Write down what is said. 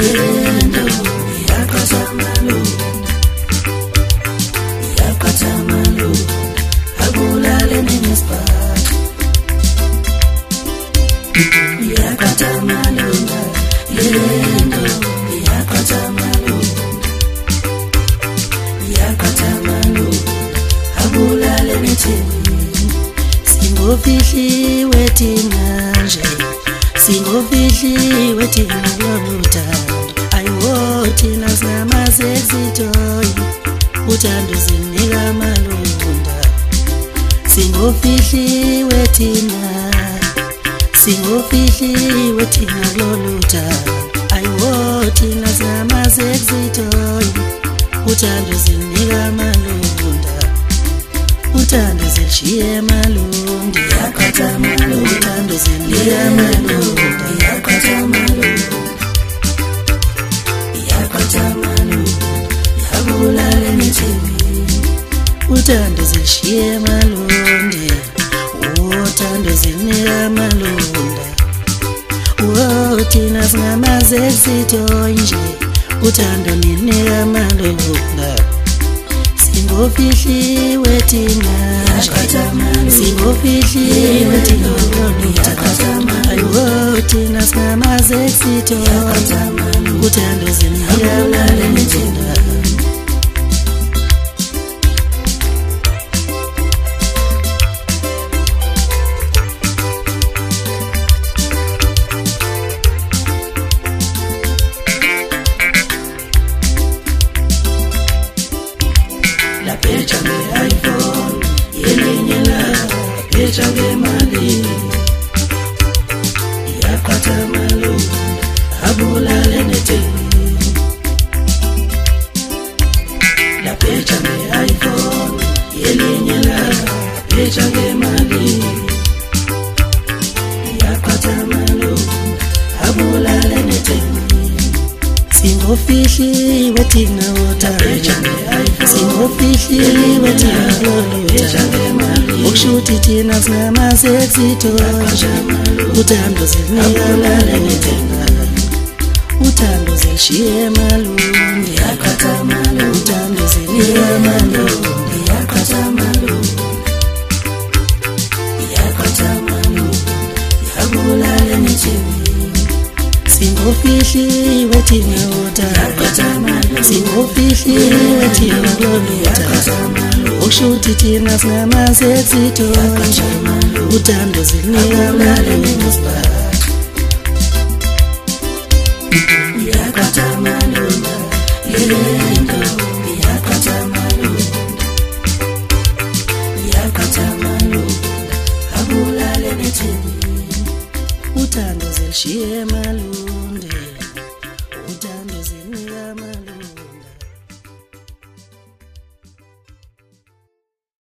yendo yakatamalu abulale nespat yakatamalu yendo yakatamalu abulale nethini singofihliwe thina nje singofihliwe thina loluthando ayiwo thina singamazexitoyi uthando zinika amalunda singofihliwe thina loluthando ayiwo thina singamazexitoyi uthando zinika amalunda uthando zilishiye malundi yakatamalu uthando zinika amalunda yakatamalu yabulale nethini uthando zilishiye malundi uthando zinika amalunda thina singamazexitoyi nje uthando ninika amalunda singofihliwe thina singofihliwe thina ayiwo thina singamazexitoyi uthando zinika amalunda la pecha de iPhone yelenye la pecha de mali yakatamalu abulale nethini la pecha de iPhone yelenye la pecha de mali yakatamalu abulale nethini singofihliwe thina uthando singofihliwe thina loluthando ukushuthi thina singamazexitoyi uthando zinika amalunda uthando zilishiye malundi uthando zinika amalunda yabulale nethini singofihliwe thina uthando singofihliwe thina loluthando ukushuthi thina singamazexitoyi uthando zinika amalunda yakatamalu yendo yakatamalu abulale nethini uthando zilishiye malundi